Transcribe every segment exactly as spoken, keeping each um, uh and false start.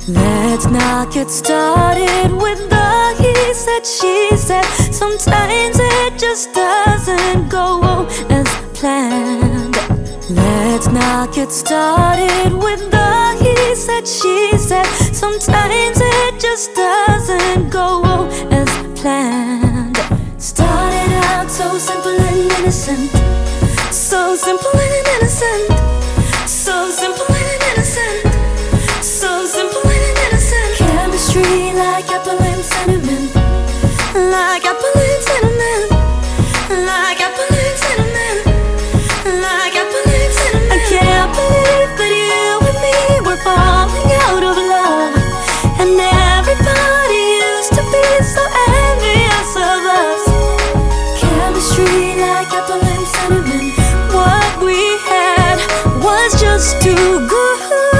Let's not get started with the he said, she said. Sometimes it just doesn't go as planned. Let's not get started with the he said, she said. Sometimes it just doesn't go as planned. Started out so simple and innocent, so simple and innocent, so simple and innocent, so simple and innocent. Chemistry like apple and cinnamon, like apple and cinnamon, like apple and cinnamon, like apple and cinnamon. I can't believe that you and me were falling out of love, and everybody used to be so envious of us. Chemistry like apple and cinnamon. What we had was just too good,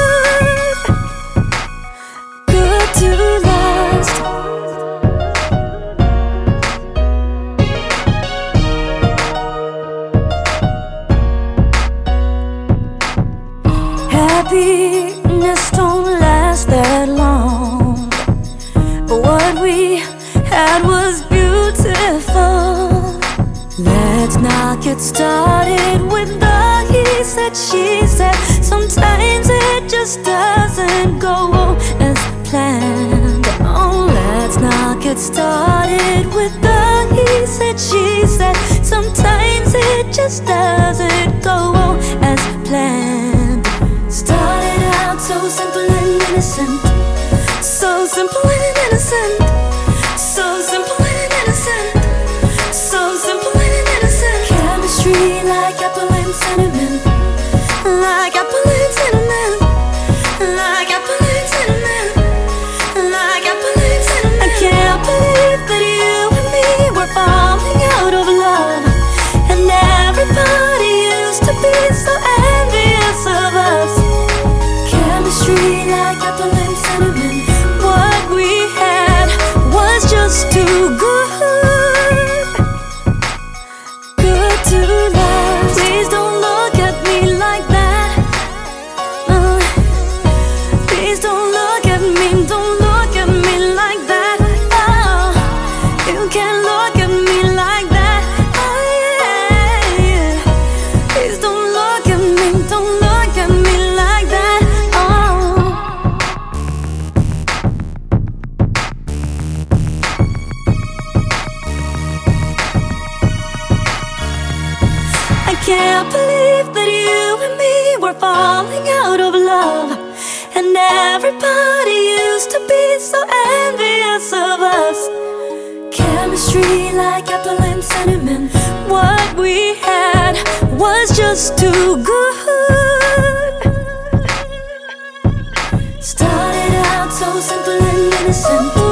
good to last. Happiness don't last that long, but what we had was beautiful. Let's not get started with the he said, she said. Sometimes it just doesn't go as planned. Oh, let's not get started with the he said, she said. Sometimes it just doesn't go as planned. Started out so simple and innocent, so simple and innocent, so simple and innocent, so simple and innocent. Chemistry like apple and cinnamon, like apple and cinnamon, like apple and cinnamon, like apple and cinnamon. I can't believe that you and me were falling out of love, and everybody used to be so envious of us. Chemistry like apple and cinnamon. What we had was just too good, good to last. Please don't look at me like that. uh, Please don't look at me, don't look at me like that. Oh, you can't look at me like that. Oh, yeah. Please don't look at me, don't look at me like that. I can't believe that you and me were falling out of love, and everybody used to be so envious of us. Chemistry like apple and cinnamon. What we had was just too good. Started out so simple and innocent,